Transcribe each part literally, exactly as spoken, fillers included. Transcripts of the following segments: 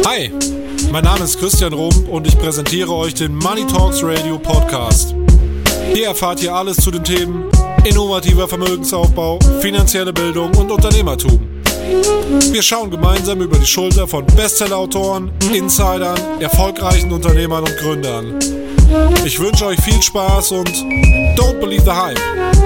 Hi, mein Name ist Christian Rump und ich präsentiere euch den Money Talks Radio Podcast. Hier erfahrt ihr alles zu den Themen innovativer Vermögensaufbau, finanzielle Bildung und Unternehmertum. Wir schauen gemeinsam über die Schulter von Bestsellerautoren, Insidern, erfolgreichen Unternehmern und Gründern. Ich wünsche euch viel Spaß und don't believe the hype.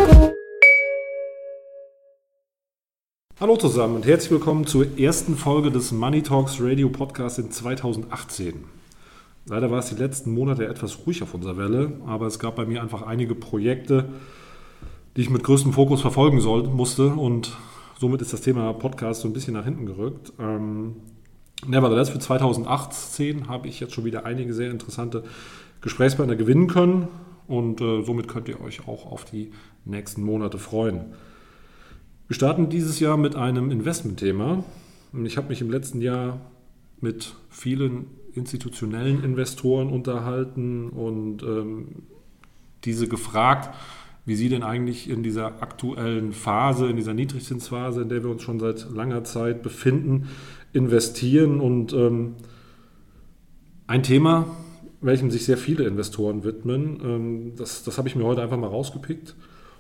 Hallo zusammen und herzlich willkommen zur ersten Folge des Money Talks Radio Podcast in zweitausendachtzehn. Leider war es die letzten Monate etwas ruhig auf unserer Welle, aber es gab bei mir einfach einige Projekte, die ich mit größtem Fokus verfolgen sollte, musste und somit ist das Thema Podcast so ein bisschen nach hinten gerückt. Ähm, nevertheless, für zweitausendachtzehn habe ich jetzt schon wieder einige sehr interessante Gesprächspartner gewinnen können und äh, somit könnt ihr euch auch auf die nächsten Monate freuen. Wir starten dieses Jahr mit einem Investmentthema. Ich habe mich im letzten Jahr mit vielen institutionellen Investoren unterhalten und ähm, diese gefragt, wie sie denn eigentlich in dieser aktuellen Phase, in dieser Niedrigzinsphase, in der wir uns schon seit langer Zeit befinden, investieren. Und ähm, ein Thema, welchem sich sehr viele Investoren widmen, ähm, das, das habe ich mir heute einfach mal rausgepickt,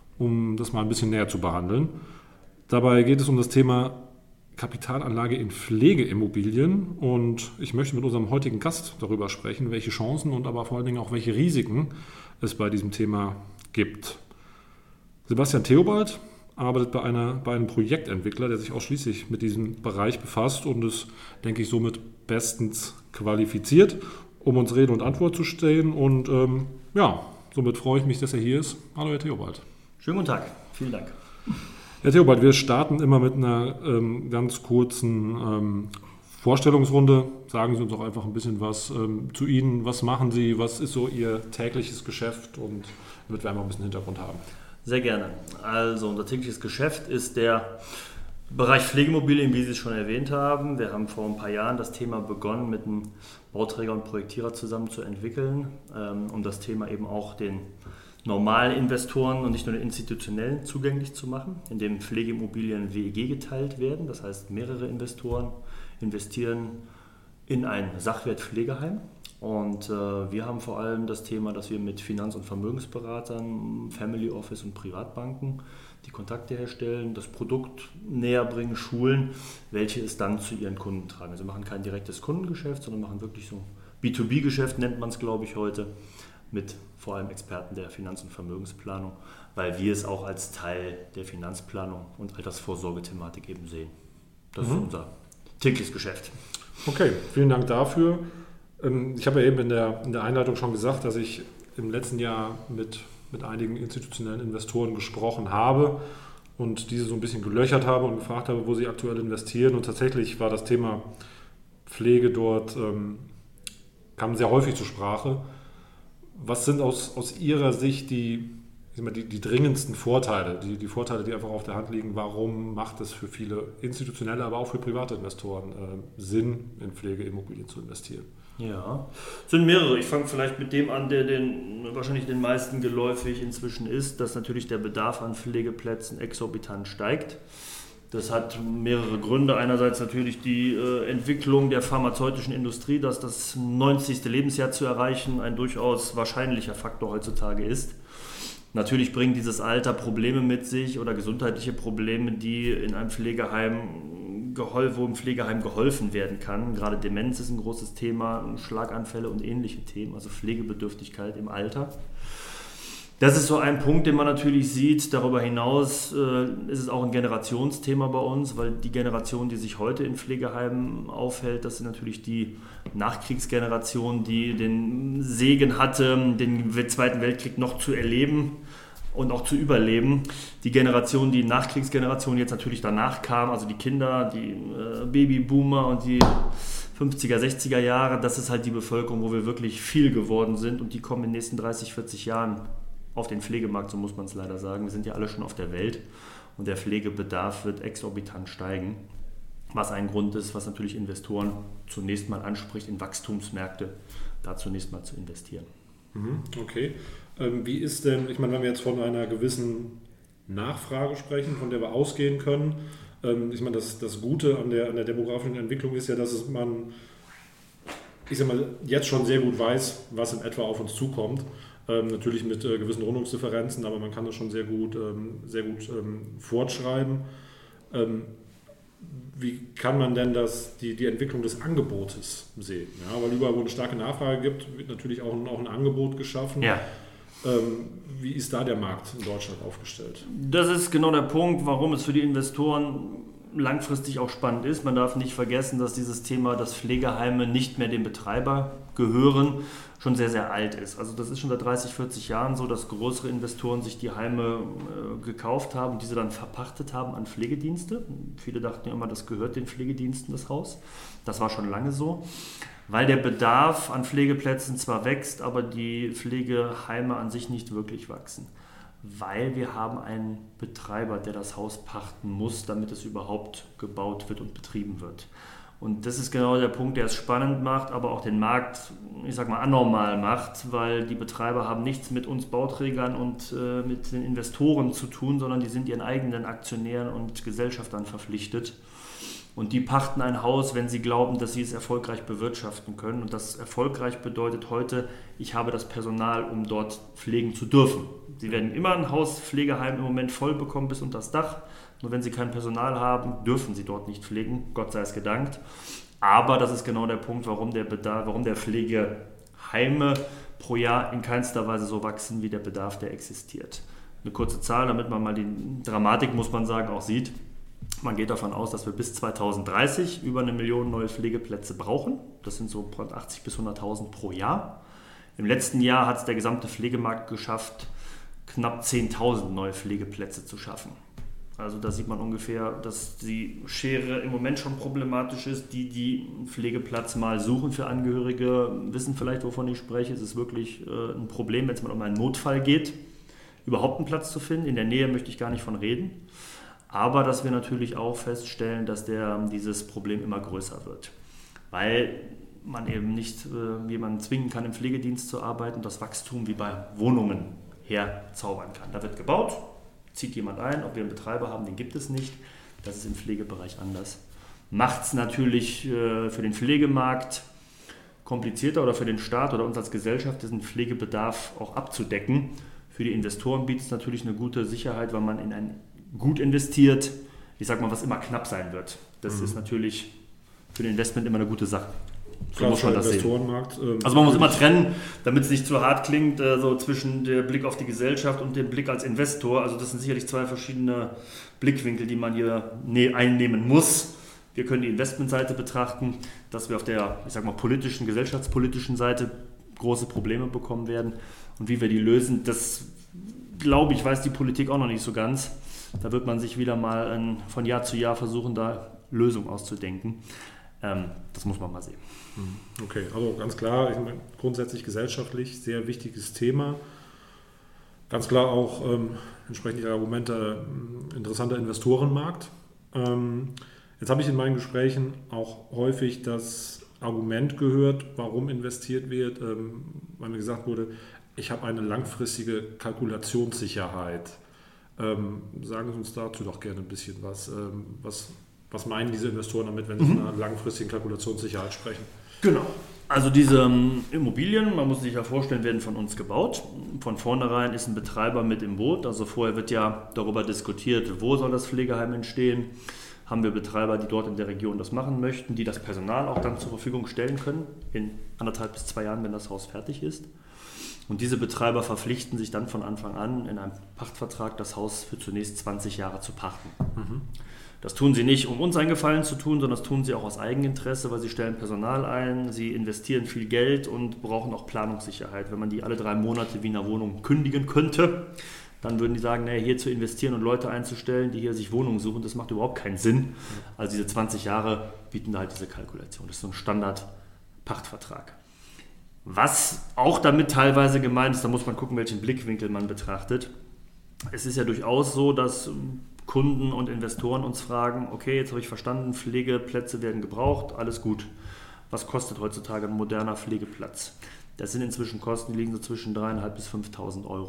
um das mal ein bisschen näher zu behandeln. Dabei geht es um das Thema Kapitalanlage in Pflegeimmobilien und ich möchte mit unserem heutigen Gast darüber sprechen, welche Chancen und aber vor allen Dingen auch welche Risiken es bei diesem Thema gibt. Sebastian Theobald arbeitet bei, einer, bei einem Projektentwickler, der sich ausschließlich mit diesem Bereich befasst und ist, denke ich, somit bestens qualifiziert, um uns Rede und Antwort zu stehen. Und ähm, ja, somit freue ich mich, dass er hier ist. Hallo, Herr Theobald. Schönen guten Tag. Vielen Dank. Herr Theobald, wir starten immer mit einer ähm, ganz kurzen ähm, Vorstellungsrunde. Sagen Sie uns doch einfach ein bisschen was ähm, zu Ihnen. Was machen Sie? Was ist so Ihr tägliches Geschäft? Und damit wir einfach ein bisschen Hintergrund haben. Sehr gerne. Also unser tägliches Geschäft ist der Bereich Pflegeimmobilien, wie Sie es schon erwähnt haben. Wir haben vor ein paar Jahren das Thema begonnen, mit einem Bauträger und Projektierer zusammen zu entwickeln, ähm, um das Thema eben auch den normalen Investoren und nicht nur den institutionellen zugänglich zu machen, indem Pflegeimmobilien W E G geteilt werden. Das heißt, mehrere Investoren investieren in ein Sachwertpflegeheim. Und äh, wir haben vor allem das Thema, dass wir mit Finanz- und Vermögensberatern, Family Office und Privatbanken die Kontakte herstellen, das Produkt näher bringen, schulen, welche es dann zu ihren Kunden tragen. Also wir machen kein direktes Kundengeschäft, sondern machen wirklich so B zwei B Geschäft, nennt man es, glaube ich, heute, mit vor allem Experten der Finanz- und Vermögensplanung, weil wir es auch als Teil der Finanzplanung und Altersvorsorge-Thematik eben sehen. Das mhm. ist unser tägliches Geschäft. Okay, vielen Dank dafür. Ich habe ja eben in der, in der Einleitung schon gesagt, dass ich im letzten Jahr mit, mit einigen institutionellen Investoren gesprochen habe und diese so ein bisschen gelöchert habe und gefragt habe, wo sie aktuell investieren. Und tatsächlich war das Thema Pflege dort, ähm, kam sehr häufig zur Sprache. Was sind aus, aus Ihrer Sicht die, ich sag mal, die, die dringendsten Vorteile, die, die Vorteile, die einfach auf der Hand liegen? Warum macht es für viele institutionelle, aber auch für private Investoren äh, Sinn, in Pflegeimmobilien zu investieren? Ja, es sind mehrere. Ich fange vielleicht mit dem an, der den, wahrscheinlich den meisten geläufig inzwischen ist, dass natürlich der Bedarf an Pflegeplätzen exorbitant steigt. Das hat mehrere Gründe. Einerseits natürlich die äh, Entwicklung der pharmazeutischen Industrie, dass das neunzigste Lebensjahr zu erreichen ein durchaus wahrscheinlicher Faktor heutzutage ist. Natürlich bringt dieses Alter Probleme mit sich oder gesundheitliche Probleme, die in einem Pflegeheim, gehol- wo im Pflegeheim geholfen werden kann. Gerade Demenz ist ein großes Thema, Schlaganfälle und ähnliche Themen, also Pflegebedürftigkeit im Alter. Das ist so ein Punkt, den man natürlich sieht. Darüber hinaus äh, ist es auch ein Generationsthema bei uns, weil die Generation, die sich heute in Pflegeheimen aufhält, das sind natürlich die Nachkriegsgeneration, die den Segen hatte, den Zweiten Weltkrieg noch zu erleben und auch zu überleben. Die Generation, die Nachkriegsgeneration jetzt natürlich danach kam, also die Kinder, die äh, Babyboomer und die fünfziger, sechziger Jahre, das ist halt die Bevölkerung, wo wir wirklich viel geworden sind und die kommen in den nächsten dreißig, vierzig Jahren auf den Pflegemarkt, so muss man es leider sagen. Wir sind ja alle schon auf der Welt und der Pflegebedarf wird exorbitant steigen, was ein Grund ist, was natürlich Investoren zunächst mal anspricht, in Wachstumsmärkte da zunächst mal zu investieren. Okay. Wie ist denn, ich meine, wenn wir jetzt von einer gewissen Nachfrage sprechen, von der wir ausgehen können, ich meine, das, das Gute an der, an der demografischen Entwicklung ist ja, dass es man ich sag mal, jetzt schon sehr gut weiß, was in etwa auf uns zukommt. Ähm, natürlich mit äh, gewissen Rundungsdifferenzen, aber man kann das schon sehr gut, ähm, sehr gut ähm, fortschreiben. Ähm, wie kann man denn das, die, die Entwicklung des Angebotes sehen? Ja, weil überall, wo es eine starke Nachfrage gibt, wird natürlich auch ein, auch ein Angebot geschaffen. Ja. Ähm, wie ist da der Markt in Deutschland aufgestellt? Das ist genau der Punkt, warum es für die Investoren langfristig auch spannend ist. Man darf nicht vergessen, dass dieses Thema, dass Pflegeheime nicht mehr dem Betreiber gehören, schon sehr, sehr alt ist. Also das ist schon seit dreißig, vierzig Jahren so, dass größere Investoren sich die Heime äh, gekauft haben und diese dann verpachtet haben an Pflegedienste. Viele dachten ja immer, das gehört den Pflegediensten, das Haus. Das war schon lange so. Weil der Bedarf an Pflegeplätzen zwar wächst, aber die Pflegeheime an sich nicht wirklich wachsen. Weil wir haben einen Betreiber, der das Haus pachten muss, damit es überhaupt gebaut wird und betrieben wird. Und das ist genau der Punkt, der es spannend macht, aber auch den Markt, ich sag mal, anormal macht, weil die Betreiber haben nichts mit uns Bauträgern und äh, mit den Investoren zu tun, sondern die sind ihren eigenen Aktionären und Gesellschaftern verpflichtet. Und die pachten ein Haus, wenn sie glauben, dass sie es erfolgreich bewirtschaften können. Und das erfolgreich bedeutet heute, ich habe das Personal, um dort pflegen zu dürfen. Sie werden immer ein Haus, Pflegeheim im Moment voll bekommen bis unter das Dach. Nur wenn sie kein Personal haben, dürfen sie dort nicht pflegen. Gott sei es gedankt. Aber das ist genau der Punkt, warum der Bedarf, warum der Pflegeheime pro Jahr in keinster Weise so wachsen, wie der Bedarf, der existiert. Eine kurze Zahl, damit man mal die Dramatik, muss man sagen, auch sieht. Man geht davon aus, dass wir bis zweitausenddreißig über eine Million neue Pflegeplätze brauchen. Das sind so achtzig bis hunderttausend pro Jahr. Im letzten Jahr hat es der gesamte Pflegemarkt geschafft, knapp zehntausend neue Pflegeplätze zu schaffen. Also da sieht man ungefähr, dass die Schere im Moment schon problematisch ist. Die, die einen Pflegeplatz mal suchen für Angehörige, wissen vielleicht, wovon ich spreche. Es ist wirklich äh, ein Problem, wenn es mal um einen Notfall geht, überhaupt einen Platz zu finden. In der Nähe möchte ich gar nicht von reden. Aber dass wir natürlich auch feststellen, dass der, dieses Problem immer größer wird. Weil man eben nicht äh, jemanden zwingen kann, im Pflegedienst zu arbeiten und das Wachstum wie bei Wohnungen herzaubern kann. Da wird gebaut, zieht jemand ein, ob wir einen Betreiber haben, den gibt es nicht. Das ist im Pflegebereich anders. Macht es natürlich äh, für den Pflegemarkt komplizierter oder für den Staat oder uns als Gesellschaft, diesen Pflegebedarf auch abzudecken. Für die Investoren bietet es natürlich eine gute Sicherheit, weil man in ein gut investiert, ich sag mal, was immer knapp sein wird. Das mhm. ist natürlich für den Investment immer eine gute Sache. So Klar, muss man das sehen. Ähm, also man muss immer trennen, damit es nicht zu hart klingt, äh, so zwischen dem Blick auf die Gesellschaft und dem Blick als Investor. Also das sind sicherlich zwei verschiedene Blickwinkel, die man hier ne- einnehmen muss. Wir können die Investmentseite betrachten, dass wir auf der, ich sag mal, politischen, gesellschaftspolitischen Seite große Probleme bekommen werden. Und wie wir die lösen, das glaube ich, weiß die Politik auch noch nicht so ganz. Da wird man sich wieder mal ein, von Jahr zu Jahr versuchen, da Lösungen auszudenken. Ähm, das muss man mal sehen. Okay, also ganz klar, ich meine, grundsätzlich gesellschaftlich sehr wichtiges Thema. Ganz klar auch ähm, entsprechend Ihrer Argumente äh, interessanter Investorenmarkt. Ähm, jetzt habe ich in meinen Gesprächen auch häufig das Argument gehört, warum investiert wird, ähm, weil mir gesagt wurde, ich habe eine langfristige Kalkulationssicherheit. Ähm, sagen Sie uns dazu doch gerne ein bisschen was. Ähm, was, was meinen diese Investoren damit, wenn sie von einer langfristigen Kalkulationssicherheit sprechen? Genau. Also diese ähm, Immobilien, man muss sich ja vorstellen, werden von uns gebaut. Von vornherein ist ein Betreiber mit im Boot. Also vorher wird ja darüber diskutiert, wo soll das Pflegeheim entstehen. Haben wir Betreiber, die dort in der Region das machen möchten, die das Personal auch dann zur Verfügung stellen können, in anderthalb bis zwei Jahren, wenn das Haus fertig ist. Und diese Betreiber verpflichten sich dann von Anfang an in einem Pachtvertrag, das Haus für zunächst zwanzig Jahre zu pachten. Mhm. Das tun sie nicht, um uns einen Gefallen zu tun, sondern das tun sie auch aus Eigeninteresse, weil sie stellen Personal ein, sie investieren viel Geld und brauchen auch Planungssicherheit. Wenn man die alle drei Monate wie in einer Wohnung kündigen könnte, dann würden die sagen, naja, hier zu investieren und Leute einzustellen, die hier sich Wohnungen suchen, das macht überhaupt keinen Sinn. Also diese zwanzig Jahre bieten da halt diese Kalkulation. Das ist so ein Standard-Pachtvertrag. Was auch damit teilweise gemeint ist, da muss man gucken, welchen Blickwinkel man betrachtet. Es ist ja durchaus so, dass Kunden und Investoren uns fragen, okay, jetzt habe ich verstanden, Pflegeplätze werden gebraucht, alles gut. Was kostet heutzutage ein moderner Pflegeplatz? Das sind inzwischen Kosten, die liegen so zwischen dreitausendfünfhundert bis fünftausend Euro.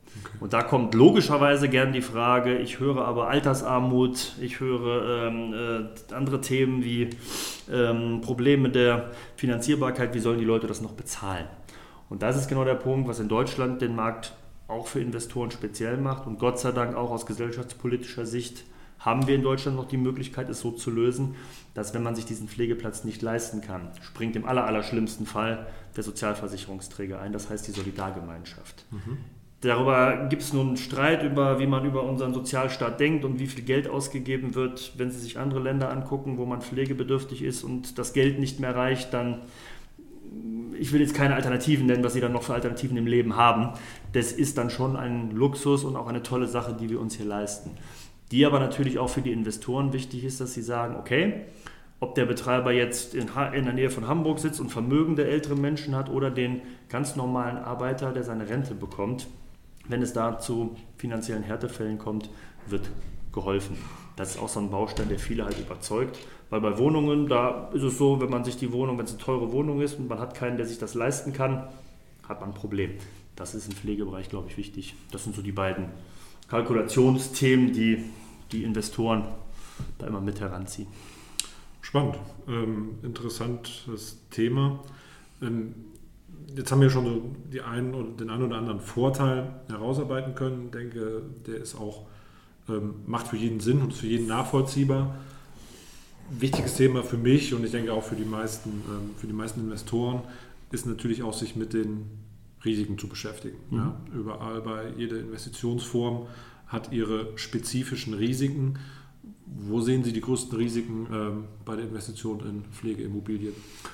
Okay. Und da kommt logischerweise gern die Frage, ich höre aber Altersarmut, ich höre ähm, äh, andere Themen wie ähm, Probleme der Finanzierbarkeit, wie sollen die Leute das noch bezahlen? Und das ist genau der Punkt, was in Deutschland den Markt auch für Investoren speziell macht und Gott sei Dank auch aus gesellschaftspolitischer Sicht haben wir in Deutschland noch die Möglichkeit, es so zu lösen, dass wenn man sich diesen Pflegeplatz nicht leisten kann, springt im aller, aller schlimmsten Fall der Sozialversicherungsträger ein, das heißt die Solidargemeinschaft. Mhm. Darüber gibt es nun Streit, über, wie man über unseren Sozialstaat denkt und wie viel Geld ausgegeben wird. Wenn Sie sich andere Länder angucken, wo man pflegebedürftig ist und das Geld nicht mehr reicht, dann, ich will jetzt keine Alternativen nennen, was Sie dann noch für Alternativen im Leben haben. Das ist dann schon ein Luxus und auch eine tolle Sache, die wir uns hier leisten. Die aber natürlich auch für die Investoren wichtig ist, dass sie sagen, okay, ob der Betreiber jetzt in, in der Nähe von Hamburg sitzt und vermögende ältere Menschen hat oder den ganz normalen Arbeiter, der seine Rente bekommt, wenn es da zu finanziellen Härtefällen kommt, wird geholfen. Das ist auch so ein Baustein, der viele halt überzeugt, weil bei Wohnungen, da ist es so, wenn man sich die Wohnung, wenn es eine teure Wohnung ist und man hat keinen, der sich das leisten kann, hat man ein Problem. Das ist im Pflegebereich, glaube ich, wichtig. Das sind so die beiden Kalkulationsthemen, die die Investoren da immer mit heranziehen. Spannend, ähm, interessantes Thema. Ähm, jetzt haben wir schon so die einen oder den einen oder anderen Vorteil herausarbeiten können. Ich denke, der ist auch, ähm, macht für jeden Sinn und ist für jeden nachvollziehbar. Wichtiges Thema für mich und ich denke auch für die meisten, ähm, für die meisten Investoren ist natürlich auch, sich mit den Risiken zu beschäftigen. Mhm. Ja, überall bei jeder Investitionsform hat ihre spezifischen Risiken. Wo sehen Sie die größten Risiken ähm, bei der Investition in Pflegeimmobilien?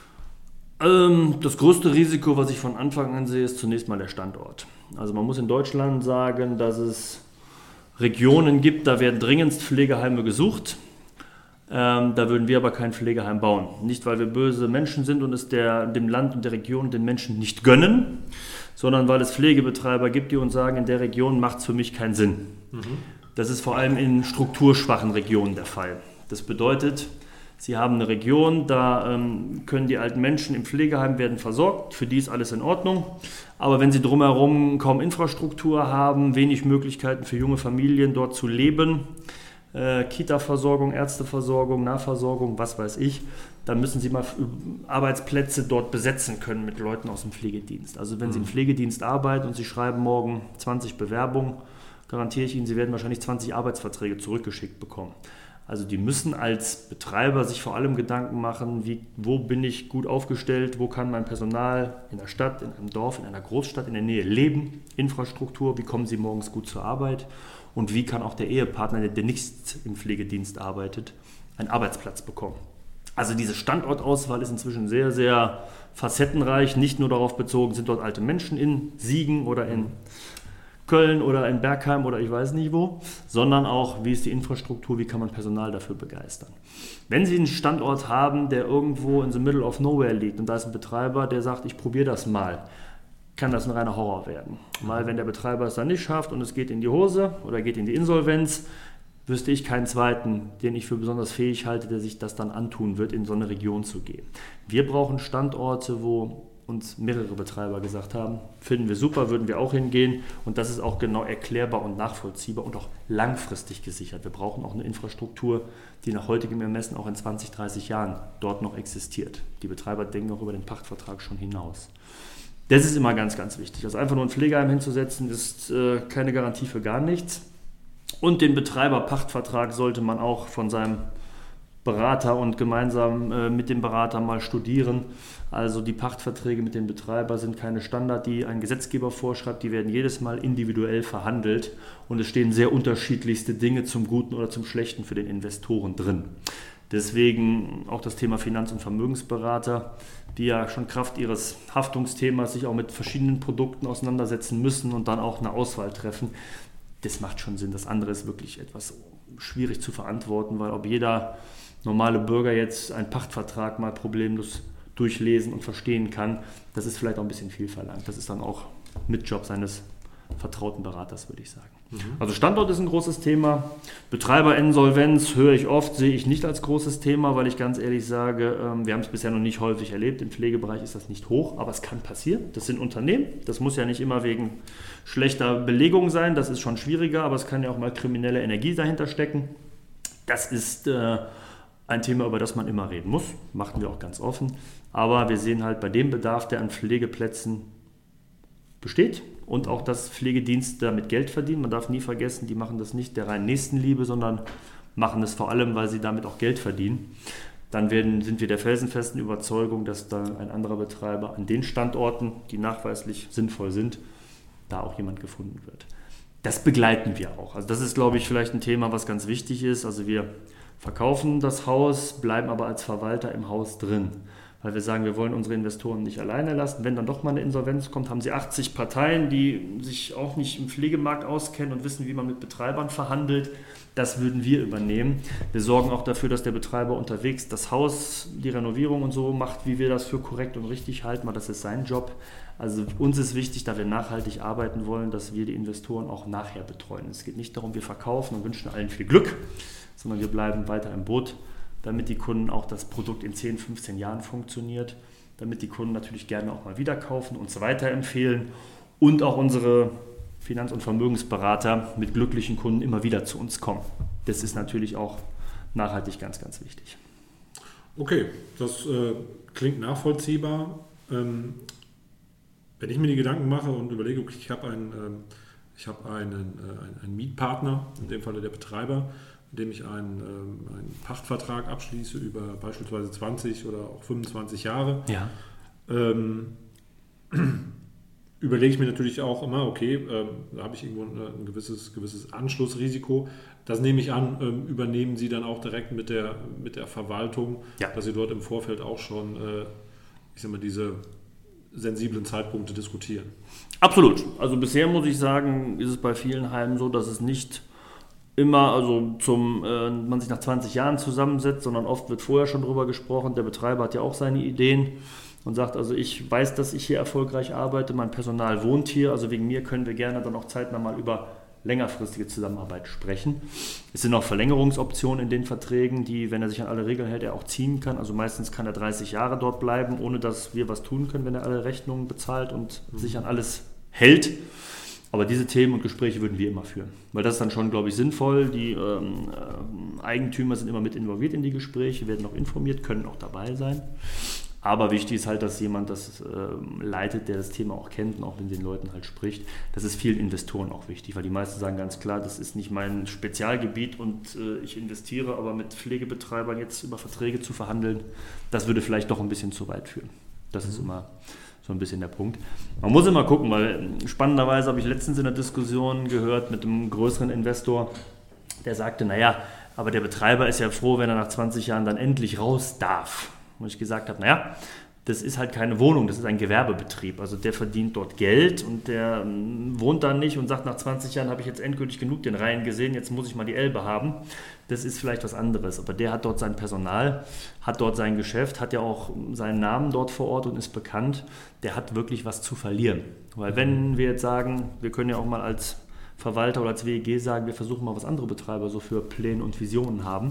Ähm, das größte Risiko, was ich von Anfang an sehe, ist zunächst mal der Standort. Also man muss in Deutschland sagen, dass es Regionen gibt, da werden dringendst Pflegeheime gesucht. Ähm, da würden wir aber kein Pflegeheim bauen. Nicht, weil wir böse Menschen sind und es der, dem Land und der Region den Menschen nicht gönnen, sondern weil es Pflegebetreiber gibt, die uns sagen, in der Region macht es für mich keinen Sinn. Mhm. Das ist vor allem in strukturschwachen Regionen der Fall. Das bedeutet, Sie haben eine Region, da ähm, können die alten Menschen im Pflegeheim werden versorgt, für die ist alles in Ordnung. Aber wenn sie drumherum kaum Infrastruktur haben, wenig Möglichkeiten für junge Familien dort zu leben, äh, Kita-Versorgung, Ärzteversorgung, Nahversorgung, was weiß ich, dann müssen Sie mal Arbeitsplätze dort besetzen können mit Leuten aus dem Pflegedienst. Also wenn mhm. Sie im Pflegedienst arbeiten und Sie schreiben morgen zwanzig Bewerbungen, garantiere ich Ihnen, Sie werden wahrscheinlich zwanzig Arbeitsverträge zurückgeschickt bekommen. Also die müssen als Betreiber sich vor allem Gedanken machen, wie, wo bin ich gut aufgestellt, wo kann mein Personal in der Stadt, in einem Dorf, in einer Großstadt in der Nähe leben, Infrastruktur, wie kommen sie morgens gut zur Arbeit und wie kann auch der Ehepartner, der nicht im Pflegedienst arbeitet, einen Arbeitsplatz bekommen. Also diese Standortauswahl ist inzwischen sehr, sehr facettenreich, nicht nur darauf bezogen, sind dort alte Menschen in Siegen oder in Köln oder in Bergheim oder ich weiß nicht wo, sondern auch, wie ist die Infrastruktur, wie kann man Personal dafür begeistern. Wenn Sie einen Standort haben, der irgendwo in the middle of nowhere liegt und da ist ein Betreiber, der sagt, ich probiere das mal, kann das ein reiner Horror werden. Weil wenn der Betreiber es dann nicht schafft und es geht in die Hose oder geht in die Insolvenz, wüsste ich keinen zweiten, den ich für besonders fähig halte, der sich das dann antun wird, in so eine Region zu gehen. Wir brauchen Standorte, wo uns mehrere Betreiber gesagt haben, finden wir super, würden wir auch hingehen und das ist auch genau erklärbar und nachvollziehbar und auch langfristig gesichert. Wir brauchen auch eine Infrastruktur, die nach heutigem Ermessen auch in zwanzig, dreißig Jahren dort noch existiert. Die Betreiber denken auch über den Pachtvertrag schon hinaus. Das ist immer ganz, ganz wichtig. Also einfach nur ein Pflegeheim hinzusetzen, ist äh, keine Garantie für gar nichts. Und den Betreiber-Pachtvertrag sollte man auch von seinem Berater und gemeinsam äh, mit dem Berater mal studieren. Also die Pachtverträge mit dem Betreiber sind keine Standard, die ein Gesetzgeber vorschreibt. Die werden jedes Mal individuell verhandelt und es stehen sehr unterschiedlichste Dinge zum Guten oder zum Schlechten für den Investoren drin. Deswegen auch das Thema Finanz- und Vermögensberater, die ja schon Kraft ihres Haftungsthemas sich auch mit verschiedenen Produkten auseinandersetzen müssen und dann auch eine Auswahl treffen. Das macht schon Sinn. Das andere ist wirklich etwas schwierig zu verantworten, weil ob jeder normale Bürger jetzt einen Pachtvertrag mal problemlos durchlesen und verstehen kann, das ist vielleicht auch ein bisschen viel verlangt. Das ist dann auch Mitjob seines vertrauten Beraters, würde ich sagen. Mhm. Also Standort ist ein großes Thema. Betreiberinsolvenz höre ich oft, sehe ich nicht als großes Thema, weil ich ganz ehrlich sage, wir haben es bisher noch nicht häufig erlebt. Im Pflegebereich ist das nicht hoch, aber es kann passieren. Das sind Unternehmen. Das muss ja nicht immer wegen schlechter Belegung sein. Das ist schon schwieriger, aber es kann ja auch mal kriminelle Energie dahinter stecken. Das ist äh, ein Thema, über das man immer reden muss. Machen wir auch ganz offen. Aber wir sehen halt bei dem Bedarf, der an Pflegeplätzen besteht, und auch, dass Pflegedienste damit Geld verdienen. Man darf nie vergessen, die machen das nicht der reinen Nächstenliebe, sondern machen es vor allem, weil sie damit auch Geld verdienen. Dann werden, sind wir der felsenfesten Überzeugung, dass da ein anderer Betreiber an den Standorten, die nachweislich sinnvoll sind, da auch jemand gefunden wird. Das begleiten wir auch. Also das ist, glaube ich, vielleicht ein Thema, was ganz wichtig ist. Also wir verkaufen das Haus, bleiben aber als Verwalter im Haus drin. Weil wir sagen, wir wollen unsere Investoren nicht alleine lassen. Wenn dann doch mal eine Insolvenz kommt, haben sie achtzig Parteien, die sich auch nicht im Pflegemarkt auskennen und wissen, wie man mit Betreibern verhandelt. Das würden wir übernehmen. Wir sorgen auch dafür, dass der Betreiber unterwegs das Haus, die Renovierung und so macht, wie wir das für korrekt und richtig halten, weil das ist sein Job. Also uns ist wichtig, da wir nachhaltig arbeiten wollen, dass wir die Investoren auch nachher betreuen. Es geht nicht darum, wir verkaufen und wünschen allen viel Glück, sondern wir bleiben weiter im Boot, damit die Kunden auch das Produkt in zehn, fünfzehn Jahren funktioniert, damit die Kunden natürlich gerne auch mal wieder kaufen, uns weiterempfehlen und auch unsere Finanz- und Vermögensberater mit glücklichen Kunden immer wieder zu uns kommen. Das ist natürlich auch nachhaltig ganz, ganz wichtig. Okay, das äh, klingt nachvollziehbar. Ähm, wenn ich mir die Gedanken mache und überlege, okay, ich habe einen, ähm, ich habe einen, äh, einen Mietpartner, in dem Falle der Betreiber, indem ich einen, ähm, einen Pachtvertrag abschließe über beispielsweise zwanzig oder auch fünfundzwanzig Jahre, ja. ähm, überlege ich mir natürlich auch immer, okay, ähm, da habe ich irgendwo ein, ein gewisses, gewisses Anschlussrisiko. Das nehme ich an, ähm, übernehmen Sie dann auch direkt mit der, mit der Verwaltung, ja. dass Sie dort im Vorfeld auch schon, äh, ich sag mal, diese sensiblen Zeitpunkte diskutieren. Absolut. Also bisher muss ich sagen, ist es bei vielen Heimen so, dass es nicht immer, also zum, äh, man sich nach zwanzig Jahren zusammensetzt, sondern oft wird vorher schon drüber gesprochen. Der Betreiber hat ja auch seine Ideen und sagt, also ich weiß, dass ich hier erfolgreich arbeite, mein Personal wohnt hier, also wegen mir können wir gerne dann auch zeitnah mal über längerfristige Zusammenarbeit sprechen. Es sind auch Verlängerungsoptionen in den Verträgen, die, wenn er sich an alle Regeln hält, er auch ziehen kann. Also meistens kann er dreißig Jahre dort bleiben, ohne dass wir was tun können, wenn er alle Rechnungen bezahlt und mhm. sich an alles hält. Aber diese Themen und Gespräche würden wir immer führen, weil das ist dann schon, glaube ich, sinnvoll. Die ähm, äh, Eigentümer sind immer mit involviert in die Gespräche, werden auch informiert, können auch dabei sein. Aber wichtig ist halt, dass jemand das äh, leitet, der das Thema auch kennt und auch mit den Leuten halt spricht. Das ist vielen Investoren auch wichtig, weil die meisten sagen ganz klar, das ist nicht mein Spezialgebiet und äh, ich investiere, aber mit Pflegebetreibern jetzt über Verträge zu verhandeln, das würde vielleicht doch ein bisschen zu weit führen. Das ist immer so ein bisschen der Punkt. Man muss immer gucken, weil spannenderweise habe ich letztens in der Diskussion gehört mit einem größeren Investor, der sagte, naja, aber der Betreiber ist ja froh, wenn er nach zwanzig Jahren dann endlich raus darf. Und ich gesagt habe, naja, das ist halt keine Wohnung, das ist ein Gewerbebetrieb. Also der verdient dort Geld und der ähm, wohnt dann nicht und sagt, nach zwanzig Jahren habe ich jetzt endgültig genug den Rhein gesehen, jetzt muss ich mal die Elbe haben. Das ist vielleicht was anderes. Aber der hat dort sein Personal, hat dort sein Geschäft, hat ja auch seinen Namen dort vor Ort und ist bekannt. Der hat wirklich was zu verlieren. Weil wenn wir jetzt sagen, wir können ja auch mal als Verwalter oder als W E G sagen, wir versuchen mal, was andere Betreiber so für Pläne und Visionen haben.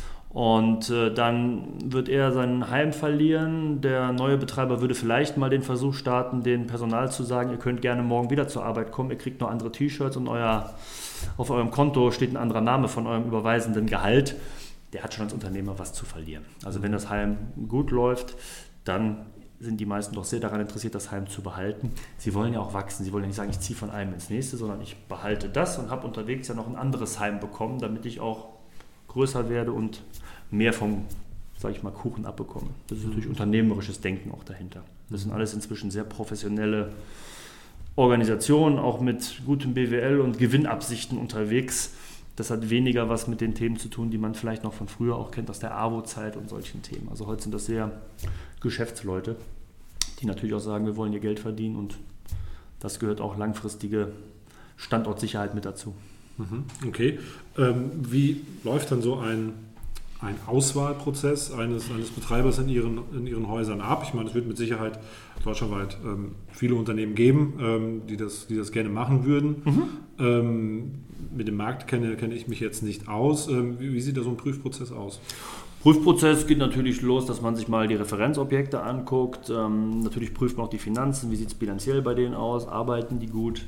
Und äh, dann wird er sein Heim verlieren. Der neue Betreiber würde vielleicht mal den Versuch starten, dem Personal zu sagen, ihr könnt gerne morgen wieder zur Arbeit kommen, ihr kriegt noch andere T-Shirts und euer, auf eurem Konto steht ein anderer Name von eurem überweisenden Gehalt. Der hat schon als Unternehmer was zu verlieren. Also wenn das Heim gut läuft, dann sind die meisten doch sehr daran interessiert, das Heim zu behalten. Sie wollen ja auch wachsen. Sie wollen ja nicht sagen, ich ziehe von einem ins nächste, sondern ich behalte das und habe unterwegs ja noch ein anderes Heim bekommen, damit ich auch größer werde und mehr vom, sage ich mal, Kuchen abbekomme. Das ist natürlich unternehmerisches Denken auch dahinter. Das sind alles inzwischen sehr professionelle Organisationen, auch mit gutem B W L und Gewinnabsichten unterwegs. Das hat weniger was mit den Themen zu tun, die man vielleicht noch von früher auch kennt, aus der A W O-Zeit und solchen Themen. Also heute sind das sehr Geschäftsleute, die natürlich auch sagen, wir wollen ihr Geld verdienen und das gehört auch langfristige Standortsicherheit mit dazu. Okay. Ähm, wie läuft dann so ein ein Auswahlprozess eines, eines Betreibers in ihren, in ihren Häusern ab? Ich meine, es wird mit Sicherheit deutschlandweit ähm, viele Unternehmen geben, ähm, die, das, die das gerne machen würden. Mhm. Ähm, mit dem Markt kenne, kenne ich mich jetzt nicht aus. Ähm, wie, wie sieht da so ein Prüfprozess aus? Prüfprozess geht natürlich los, dass man sich mal die Referenzobjekte anguckt. Ähm, natürlich prüft man auch die Finanzen, wie sieht es bilanziell bei denen aus, arbeiten die gut.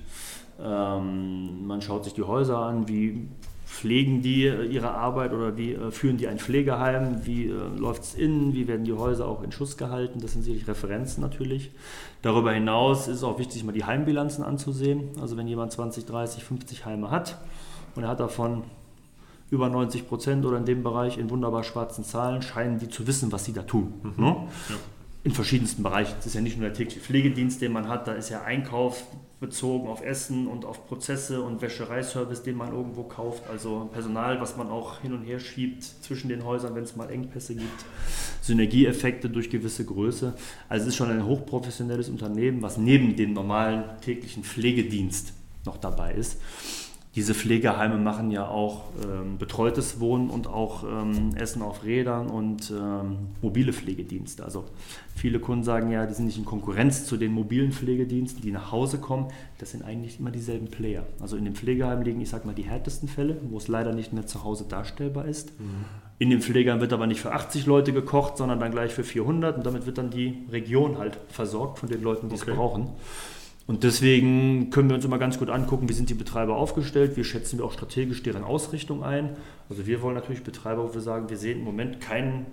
Ähm, man schaut sich die Häuser an, wie pflegen die ihre Arbeit oder wie äh, führen die ein Pflegeheim, wie äh, läuft es innen, wie werden die Häuser auch in Schuss gehalten. Das sind sicherlich Referenzen natürlich. Darüber hinaus ist es auch wichtig, mal die Heimbilanzen anzusehen. Also wenn jemand zwanzig, dreißig, fünfzig Heime hat und er hat davon über neunzig Prozent oder in dem Bereich in wunderbar schwarzen Zahlen, scheinen die zu wissen, was sie da tun. Mhm. Ne? Ja. In verschiedensten Bereichen. Das ist ja nicht nur der tägliche Pflegedienst, den man hat, da ist ja Einkauf bezogen auf Essen und auf Prozesse und Wäschereiservice, den man irgendwo kauft, also Personal, was man auch hin und her schiebt zwischen den Häusern, wenn es mal Engpässe gibt, Synergieeffekte durch gewisse Größe. Also es ist schon ein hochprofessionelles Unternehmen, was neben dem normalen täglichen Pflegedienst noch dabei ist. Diese Pflegeheime machen ja auch ähm, betreutes Wohnen und auch ähm, Essen auf Rädern und ähm, mobile Pflegedienste. Also viele Kunden sagen ja, die sind nicht in Konkurrenz zu den mobilen Pflegediensten, die nach Hause kommen. Das sind eigentlich immer dieselben Player. Also in den Pflegeheimen liegen, ich sag mal, die härtesten Fälle, wo es leider nicht mehr zu Hause darstellbar ist. Mhm. In den Pflegeheimen wird aber nicht für achtzig Leute gekocht, sondern dann gleich für vierhundert und damit wird dann die Region halt versorgt von den Leuten, die okay. es brauchen. Und deswegen können wir uns immer ganz gut angucken, wie sind die Betreiber aufgestellt, wie schätzen wir auch strategisch deren Ausrichtung ein. Also wir wollen natürlich Betreiber, wo wir sagen, wir sehen im Moment kein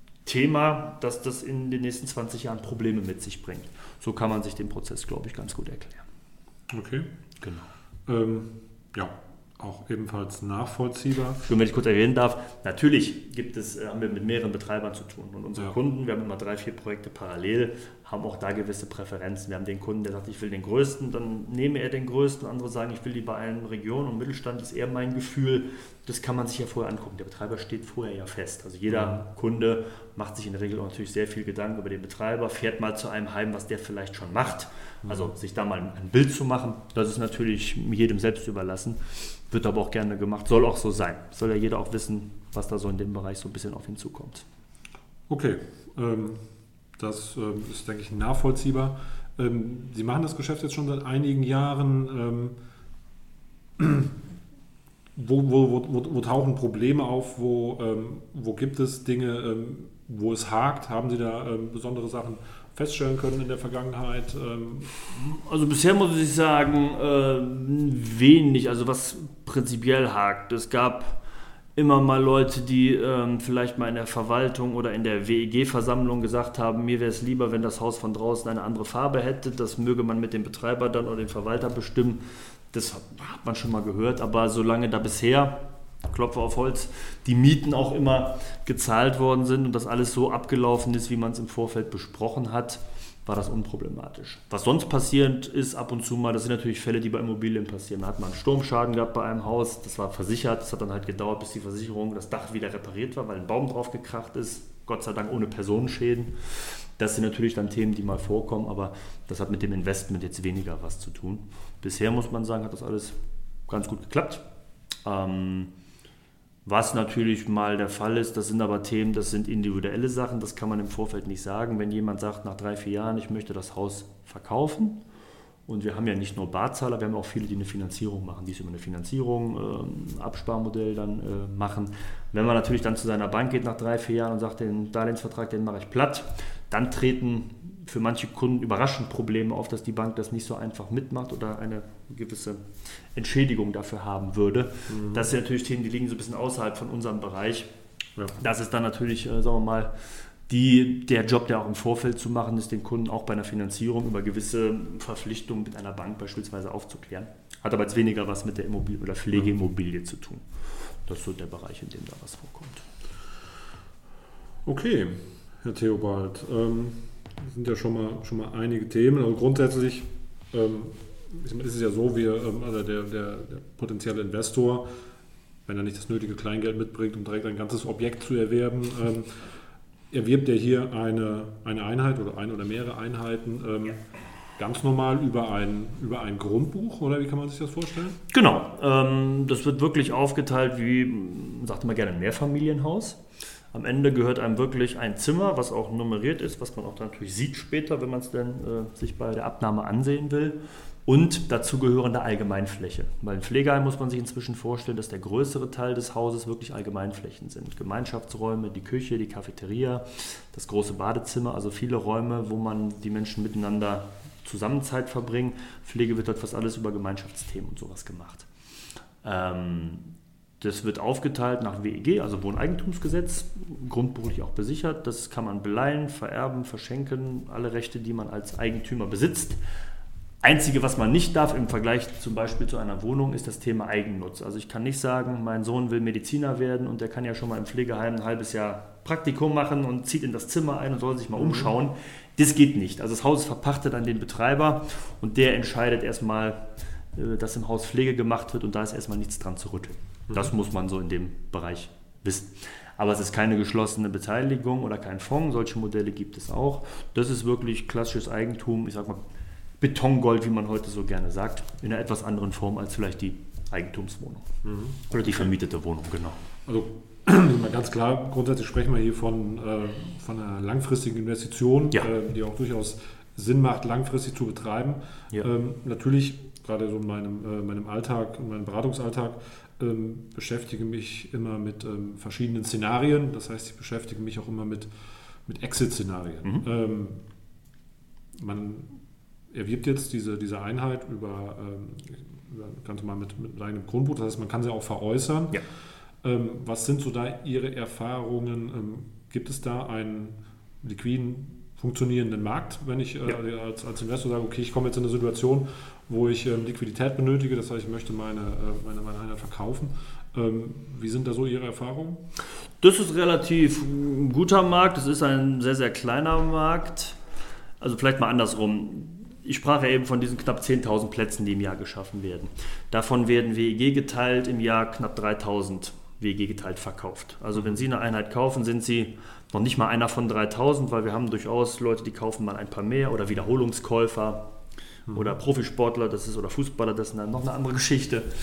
Thema, dass das in den nächsten zwanzig Jahren Probleme mit sich bringt. So kann man sich den Prozess, glaube ich, ganz gut erklären. Okay. Genau. Ähm, ja, auch ebenfalls nachvollziehbar. Und wenn ich kurz erwähnen darf, natürlich gibt es, haben wir mit mehreren Betreibern zu tun. Und unsere ja. Kunden, wir haben immer drei, vier Projekte parallel, haben auch da gewisse Präferenzen. Wir haben den Kunden, der sagt, ich will den größten, dann nehme er den größten. Andere sagen, ich will die bei allen Regionen und Mittelstand, ist eher mein Gefühl. Das kann man sich ja vorher angucken. Der Betreiber steht vorher ja fest. Also jeder ja. Kunde macht sich in der Regel auch natürlich sehr viel Gedanken über den Betreiber, fährt mal zu einem Heim, was der vielleicht schon macht. Also sich da mal ein Bild zu machen, das ist natürlich jedem selbst überlassen. Wird aber auch gerne gemacht, soll auch so sein. Soll ja jeder auch wissen, was da so in dem Bereich so ein bisschen auf ihn zukommt. Okay, ähm, das ähm, ist, denke ich, nachvollziehbar. Ähm, Sie machen das Geschäft jetzt schon seit einigen Jahren. Ähm, wo, wo, wo, wo tauchen Probleme auf? Wo, ähm, wo gibt es Dinge, ähm, wo es hakt? Haben Sie da ähm, besondere Sachen feststellen können in der Vergangenheit? Also bisher muss ich sagen, äh, wenig, also was prinzipiell hakt. Es gab immer mal Leute, die ähm, vielleicht mal in der Verwaltung oder in der W E G-Versammlung gesagt haben, mir wäre es lieber, wenn das Haus von draußen eine andere Farbe hätte. Das möge man mit dem Betreiber dann oder dem Verwalter bestimmen. Das hat man schon mal gehört, aber solange da bisher, Klopfer auf Holz, die Mieten auch immer gezahlt worden sind und das alles so abgelaufen ist, wie man es im Vorfeld besprochen hat, war das unproblematisch. Was sonst passierend ist ab und zu mal, das sind natürlich Fälle, die bei Immobilien passieren. Da hat man einen Sturmschaden gehabt bei einem Haus, das war versichert, das hat dann halt gedauert, bis die Versicherung das Dach wieder repariert war, weil ein Baum drauf gekracht ist, Gott sei Dank ohne Personenschäden. Das sind natürlich dann Themen, die mal vorkommen, aber das hat mit dem Investment jetzt weniger was zu tun. Bisher muss man sagen, hat das alles ganz gut geklappt. Ähm, Was natürlich mal der Fall ist, das sind aber Themen, das sind individuelle Sachen, das kann man im Vorfeld nicht sagen. Wenn jemand sagt, nach drei, vier Jahren, ich möchte das Haus verkaufen, und wir haben ja nicht nur Barzahler, wir haben auch viele, die eine Finanzierung machen, die es über eine Finanzierung, äh, Absparmodell dann äh, machen. Wenn man natürlich dann zu seiner Bank geht nach drei, vier Jahren und sagt, den Darlehensvertrag, den mache ich platt, dann treten für manche Kunden überraschend Probleme auf, dass die Bank das nicht so einfach mitmacht oder eine gewisse Entschädigung dafür haben würde. Mhm. Das sind natürlich Themen, die liegen so ein bisschen außerhalb von unserem Bereich. Ja. Das ist dann natürlich, äh, sagen wir mal, die, der Job, der auch im Vorfeld zu machen ist, den Kunden auch bei einer Finanzierung über gewisse Verpflichtungen mit einer Bank beispielsweise aufzuklären. Hat aber jetzt weniger was mit der Immobilie oder Pflegeimmobilie zu tun. Das ist so der Bereich, in dem da was vorkommt. Okay, Herr Theobald. Ähm Das sind ja schon mal, schon mal einige Themen. Also grundsätzlich ähm, ist es ja so, wir, ähm, also der, der, der potenzielle Investor, wenn er nicht das nötige Kleingeld mitbringt, um direkt ein ganzes Objekt zu erwerben, ähm, erwirbt er hier eine, eine Einheit oder eine oder mehrere Einheiten ähm, ganz normal über ein, über ein Grundbuch, oder wie kann man sich das vorstellen? Genau, ähm, das wird wirklich aufgeteilt wie, sagt man gerne, ein Mehrfamilienhaus. Am Ende gehört einem wirklich ein Zimmer, was auch nummeriert ist, was man auch dann natürlich sieht später, wenn man es dann äh, sich bei der Abnahme ansehen will. Und dazu gehörende Allgemeinfläche. Weil ein Pflegeheim muss man sich inzwischen vorstellen, dass der größere Teil des Hauses wirklich Allgemeinflächen sind. Gemeinschaftsräume, die Küche, die Cafeteria, das große Badezimmer, also viele Räume, wo man die Menschen miteinander zusammen Zeit verbringen. Pflege wird dort fast alles über Gemeinschaftsthemen und sowas gemacht. Ähm, Das wird aufgeteilt nach W E G, also Wohneigentumsgesetz, grundbuchlich auch besichert. Das kann man beleihen, vererben, verschenken, alle Rechte, die man als Eigentümer besitzt. Einzige, was man nicht darf im Vergleich zum Beispiel zu einer Wohnung, ist das Thema Eigennutz. Also ich kann nicht sagen, mein Sohn will Mediziner werden und der kann ja schon mal im Pflegeheim ein halbes Jahr Praktikum machen und zieht in das Zimmer ein und soll sich mal umschauen. Das geht nicht. Also das Haus ist verpachtet an den Betreiber und der entscheidet erstmal, dass im Haus Pflege gemacht wird und da ist erstmal nichts dran zu rütteln. Das muss man so in dem Bereich wissen. Aber es ist keine geschlossene Beteiligung oder kein Fonds. Solche Modelle gibt es auch. Das ist wirklich klassisches Eigentum, ich sag mal Betongold, wie man heute so gerne sagt, in einer etwas anderen Form als vielleicht die Eigentumswohnung. Mhm. Oder die vermietete Wohnung, genau. Also ganz klar, grundsätzlich sprechen wir hier von, äh, von einer langfristigen Investition, ja. äh, die auch durchaus Sinn macht, langfristig zu betreiben. Ja. Ähm, natürlich, gerade so in meinem, äh, meinem Alltag, in meinem Beratungsalltag, ähm, beschäftige mich immer mit ähm, verschiedenen Szenarien. Das heißt, ich beschäftige mich auch immer mit, mit Exit-Szenarien. Mhm. Ähm, man erwirbt jetzt diese, diese Einheit über, ähm, über ganz normal mit, mit einem Grundbuch. Das heißt, man kann sie auch veräußern. Ja. Ähm, was sind so da Ihre Erfahrungen? Ähm, gibt es da einen liquiden, funktionierenden Markt, wenn ich äh, ja. als, als Investor sage, okay, ich komme jetzt in eine Situation, wo ich ähm, Liquidität benötige, das heißt, ich möchte meine, äh, meine, meine Einheit verkaufen. Ähm, wie sind da so Ihre Erfahrungen? Das ist relativ ein guter Markt, das ist ein sehr, sehr kleiner Markt. Also vielleicht mal andersrum. Ich sprach ja eben von diesen knapp zehntausend Plätzen, die im Jahr geschaffen werden. Davon werden W E G geteilt im Jahr knapp dreitausend W E G geteilt verkauft. Also wenn Sie eine Einheit kaufen, sind Sie noch nicht mal einer von dreitausend, weil wir haben durchaus Leute, die kaufen mal ein paar mehr oder Wiederholungskäufer mhm. oder Profisportler, das ist oder Fußballer, das ist noch eine andere Geschichte. Mhm.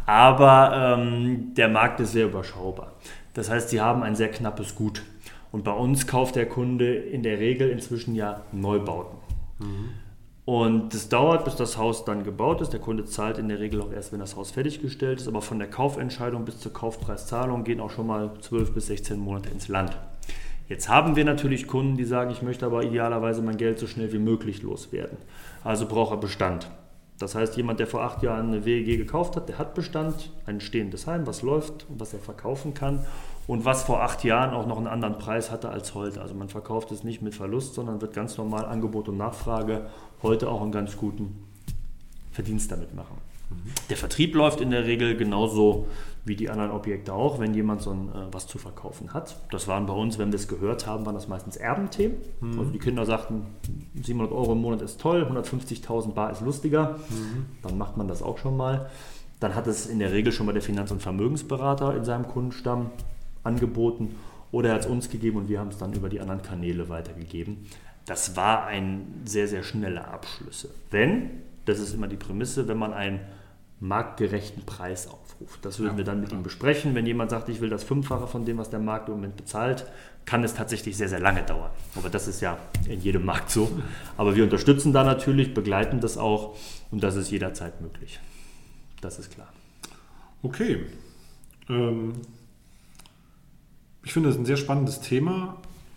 Aber ähm, der Markt ist sehr überschaubar. Das heißt, Sie haben ein sehr knappes Gut. Und bei uns kauft der Kunde in der Regel inzwischen ja Neubauten. Mhm. Und es dauert, bis das Haus dann gebaut ist. Der Kunde zahlt in der Regel auch erst, wenn das Haus fertiggestellt ist. Aber von der Kaufentscheidung bis zur Kaufpreiszahlung gehen auch schon mal zwölf bis sechzehn Monate ins Land. Jetzt haben wir natürlich Kunden, die sagen, ich möchte aber idealerweise mein Geld so schnell wie möglich loswerden. Also braucht er Bestand. Das heißt, jemand, der vor acht Jahren eine W E G gekauft hat, der hat Bestand, ein stehendes Heim, was läuft und was er verkaufen kann. Und was vor acht Jahren auch noch einen anderen Preis hatte als heute. Also man verkauft es nicht mit Verlust, sondern wird ganz normal Angebot und Nachfrage heute auch einen ganz guten Verdienst damit machen. Mhm. Der Vertrieb läuft in der Regel genauso wie die anderen Objekte auch, wenn jemand so ein, äh, was zu verkaufen hat. Das waren bei uns, wenn wir es gehört haben, waren das meistens Erbenthemen. Mhm. Also die Kinder sagten, siebenhundert Euro im Monat ist toll, hundertfünfzigtausend bar ist lustiger. Mhm. Dann macht man das auch schon mal. Dann hat es in der Regel schon mal der Finanz- und Vermögensberater in seinem Kundenstamm angeboten oder er hat es uns gegeben und wir haben es dann über die anderen Kanäle weitergegeben. Das war ein sehr, sehr schneller Abschlüsse. Wenn, das ist immer die Prämisse, wenn man einen marktgerechten Preis aufruft. Das würden ja, wir dann mit ja. ihm besprechen. Wenn jemand sagt, ich will das Fünffache von dem, was der Markt im Moment bezahlt, kann es tatsächlich sehr, sehr lange dauern. Aber das ist ja in jedem Markt so. Aber wir unterstützen da natürlich, begleiten das auch und das ist jederzeit möglich. Das ist klar. Okay. Ähm Ich finde das ein sehr spannendes Thema,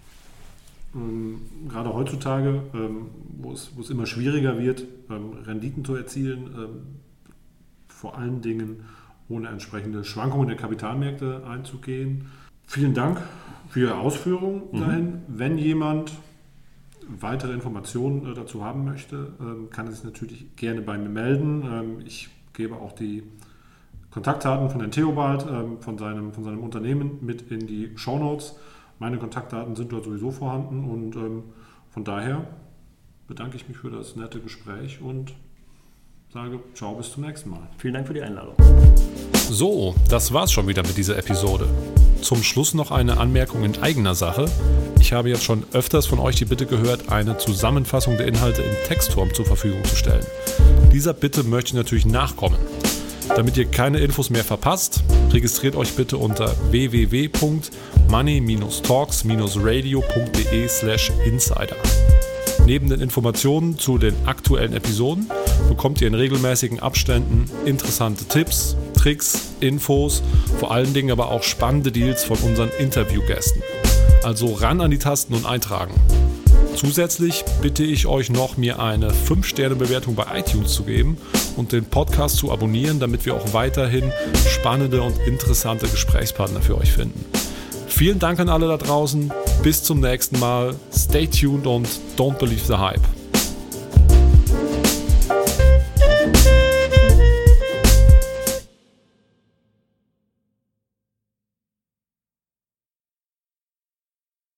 ähm, gerade heutzutage, ähm, wo, es, wo es immer schwieriger wird, ähm, Renditen zu erzielen, ähm, vor allen Dingen ohne entsprechende Schwankungen der Kapitalmärkte einzugehen. Vielen Dank für Ihre Ausführungen mhm. dahin. Wenn jemand weitere Informationen äh, dazu haben möchte, ähm, kann er sich natürlich gerne bei mir melden. Ähm, ich gebe auch die Kontaktdaten von Herrn Theobald, ähm, von, seinem, von seinem Unternehmen mit in die Shownotes. Meine Kontaktdaten sind dort sowieso vorhanden und ähm, von daher bedanke ich mich für das nette Gespräch und sage ciao, bis zum nächsten Mal. Vielen Dank für die Einladung. So, das war's schon wieder mit dieser Episode. Zum Schluss noch eine Anmerkung in eigener Sache. Ich habe jetzt schon öfters von euch die Bitte gehört, eine Zusammenfassung der Inhalte in Textform zur Verfügung zu stellen. Dieser Bitte möchte ich natürlich nachkommen. Damit ihr keine Infos mehr verpasst, registriert euch bitte unter w w w punkt money talks radio punkt d e slash insider. Neben den Informationen zu den aktuellen Episoden bekommt ihr in regelmäßigen Abständen interessante Tipps, Tricks, Infos, vor allen Dingen aber auch spannende Deals von unseren Interviewgästen. Also ran an die Tasten und eintragen. Zusätzlich bitte ich euch noch, mir eine fünf Sterne Bewertung bei iTunes zu geben und den Podcast zu abonnieren, damit wir auch weiterhin spannende und interessante Gesprächspartner für euch finden. Vielen Dank an alle da draußen. Bis zum nächsten Mal. Stay tuned und don't believe the hype.